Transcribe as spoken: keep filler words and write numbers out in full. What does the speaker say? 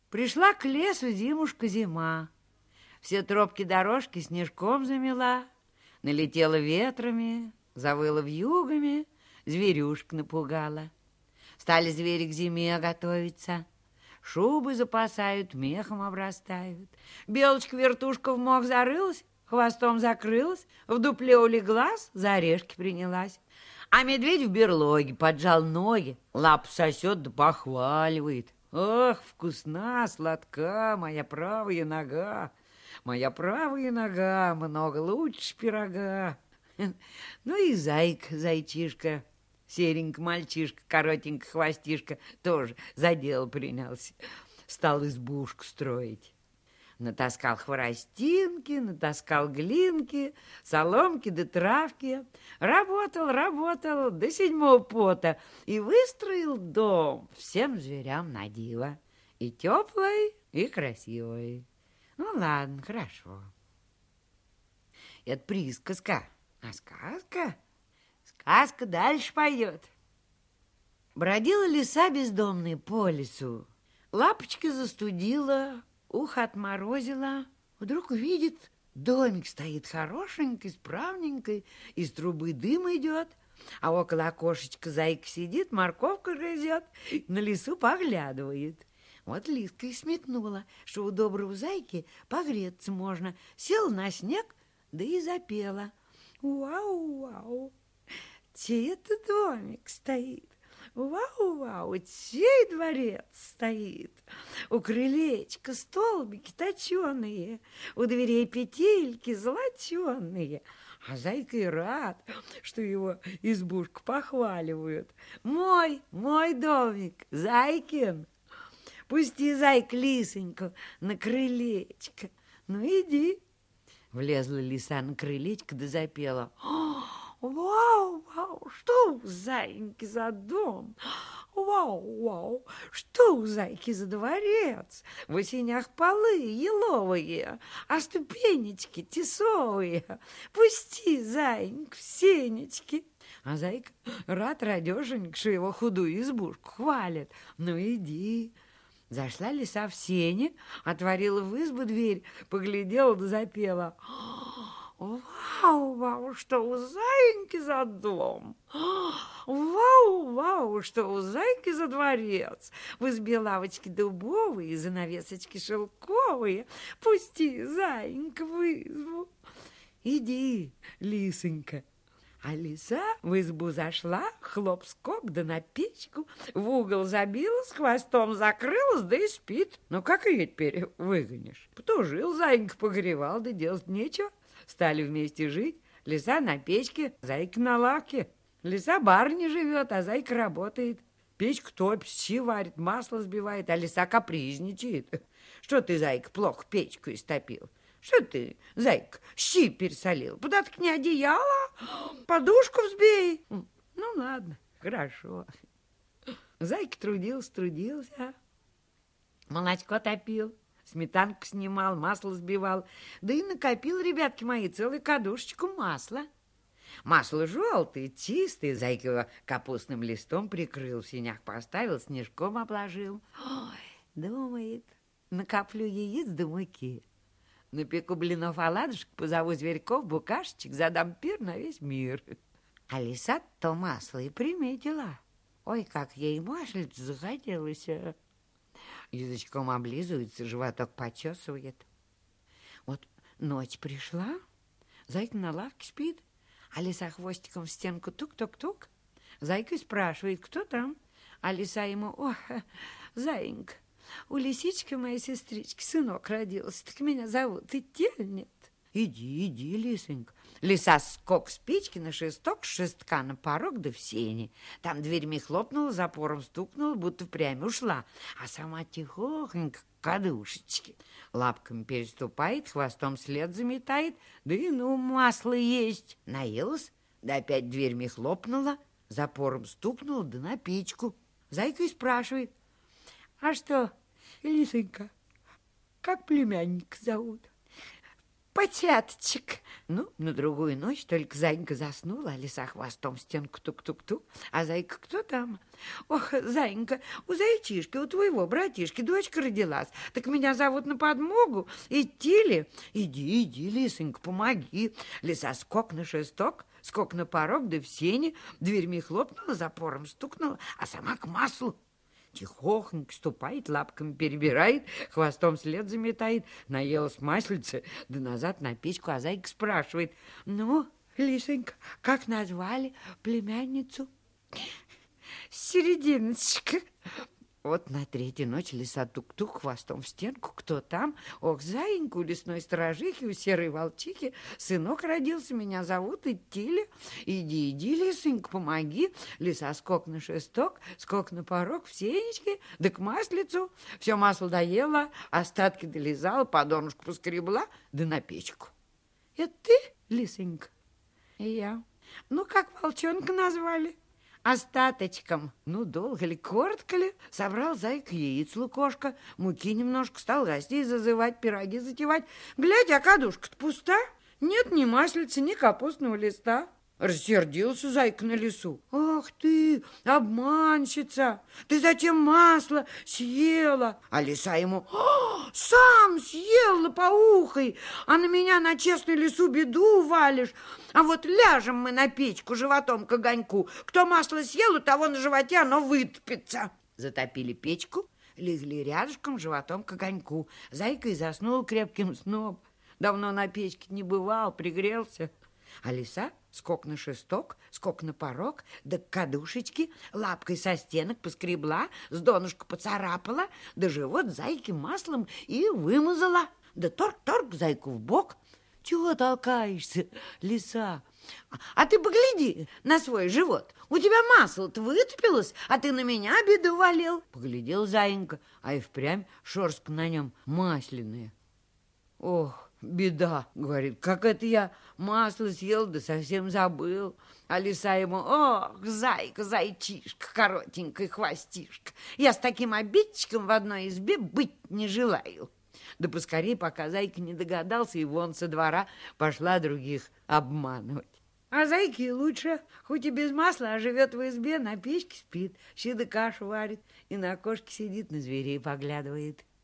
Пришла к лесу зимушка зима. Все тропки-дорожки снежком замела, налетела ветрами, завыла вьюгами, зверюшек напугала. Стали звери к зиме готовиться, шубы запасают, мехом обрастают. Белочка-вертушка в мох зарылась, хвостом закрылась, в дупле улеглась, за орешки принялась. А медведь в берлоге поджал ноги, лапу сосет да похваливает. Ох, вкусна, сладка моя правая нога, моя правая нога много лучше пирога. Ну и зайка, зайчишка, серенький мальчишка, коротенький хвостишка, тоже за дело принялся. Стал избушку строить. Натаскал хворостинки, натаскал глинки, соломки да травки. Работал, работал до седьмого пота и выстроил дом всем зверям на диво. И теплый, и красивый. Ну ладно, хорошо. Это присказка, а сказка? Сказка дальше пойдет. Бродила лиса бездомная по лесу, лапочки застудила, ухо отморозила. Вдруг видит, домик стоит хорошенький, справненький, из трубы дым идет, а около окошечка зайка сидит, морковку грызет, на лису поглядывает. Вот лиска и сметнула, что у доброго зайки погреться можно. Села на снег, да и запела. Вау-вау, чей это домик стоит? Вау-вау, чей дворец стоит? У крылечка столбики точеные, у дверей петельки золоченые. А зайка и рад, что его избушку похваливают. Мой, мой домик, зайкин. Пусти, зайка, лисоньку на крылечко. Ну, иди. Влезла лиса на крылечко да запела. Вау-вау, что у зайки за дом? Вау-вау, что у зайки за дворец? В осенях полы еловые, а ступенечки тесовые. Пусти, зайенька, в сенечки. А зайка рад радешенька, что его худую избушку хвалит. Ну, иди. Зашла лиса в сене, отворила в избу дверь, поглядела да запела. Вау-вау, что у зайки за дом! Вау-вау, что у зайки за дворец! В избе лавочки дубовые, занавесочки шелковые. Пусти, зайенька, в избу. Иди, лисонька. А лиса в избу зашла, хлоп-скок, да на печку, в угол забилась, хвостом закрылась, да и спит. Ну, как ее теперь выгонишь? Потужил зайка, погревал, да делать нечего. Стали вместе жить. Лиса на печке, зайка на лавке. Лиса барыня живет, а зайка работает. Печку топит, щи варит, масло сбивает, а лиса капризничает. Что ты, зайка, плохо печку истопил? Что ты, зайка, щи пересолил? Куда ты к ней одеяло? Подушку взбей. Ну, ладно, хорошо. Зайка трудился, трудился. Молочко топил, сметанку снимал, масло сбивал. Да и накопил, ребятки мои, целую кадушечку масла. Масло желтое, чистое. Зайка его капустным листом прикрыл, в сенях поставил, снежком обложил. Ой, думает, накоплю яиц до муки. Напеку блинов оладушек, позову зверьков, букашечек, задам пир на весь мир. А лиса то масло и приметила. Ой, как ей маслица захотелось. Язычком облизывается, животок почесывает. Вот ночь пришла, зайка на лавке спит, а лиса хвостиком в стенку тук-тук-тук. Зайка спрашивает, кто там? А лиса ему, о, заинька, у лисички моей сестрички сынок родился, так меня зовут, идти или нет? Иди, иди, лисонька. Лиса скок с печки на шесток, с шестка на порог да в сени. Там дверьми хлопнула, запором стукнула, будто впрямь ушла, а сама тихохонько к кадушечке. Лапками переступает, хвостом след заметает, да и ну масло есть. Наелась, да опять дверьми хлопнула, запором стукнула, да на печку. Зайка и спрашивает, а что, лисонька, как племянника зовут? потяточек. Ну, на другую ночь только зайка заснула, а лиса хвостом в стенку тук-тук-тук. А зайка кто там? Ох, зайка, у зайчишки, у твоего братишки дочка родилась. Так меня зовут на подмогу. Идти ли? Иди, иди, лисонька, помоги. Лиса скок на шесток, скок на порог, да в сене. Дверьми хлопнула, запором стукнула, а сама к маслу. Тихохонько ступает, лапками перебирает, хвостом след заметает. Наелась маслица, да назад на печку, а зайка спрашивает: ну, лисонька, как назвали племянницу? Серединочка. Вот на третью ночь лиса тук-тук хвостом в стенку. Кто там? Ох, заинька, у лесной сторожихи, у серой волчихи сынок родился, меня зовут Идтиля. Иди, иди, лисонька, помоги. Лиса скок на шесток, скок на порог, в сенечке, да к маслицу. Все масло доела, остатки долизала, по донышку поскребла, да на печку. Это ты, лисонька? Я. Ну, как волчонка назвали? Остаточком. Ну, долго ли, коротко ли, собрал зайка яиц лукошко, муки немножко, стал гостей зазывать, пироги затевать. Глядя, а кадушка-то пуста, нет ни маслица, ни капустного листа. Рассердился зайка на лису. Ах ты, обманщица, ты зачем масло съела? А лиса ему: сам съел лопоухой, а на меня, на честную лису, беду валишь. А вот ляжем мы на печку животом к огоньку. Кто масло съел, у того на животе оно вытопится. Затопили печку, легли рядышком животом к огоньку. Зайка и заснул крепким сном. Давно на печке не бывал, пригрелся. А лиса скок на шесток, скок на порог, да к кадушечке, лапкой со стенок поскребла, с донышка поцарапала, да живот зайки маслом и вымазала. Да торк-торк зайку в бок. Чего толкаешься, лиса? А ты погляди на свой живот. У тебя масло-то вытопилось, а ты на меня беду валил. Поглядел заинька, а и впрямь шерстка на нем масляная. Ох, беда, говорит, как это я масло съел, да совсем забыл. А лиса ему: ох, зайка, зайчишка, коротенькая хвостишка, я с таким обидчиком в одной избе быть не желаю. Да поскорей, пока зайка не догадался, и вон со двора пошла других обманывать. А зайке лучше, хоть и без масла, а живет в избе, на печке спит, щи да кашу варит, и на окошке сидит, на зверей поглядывает.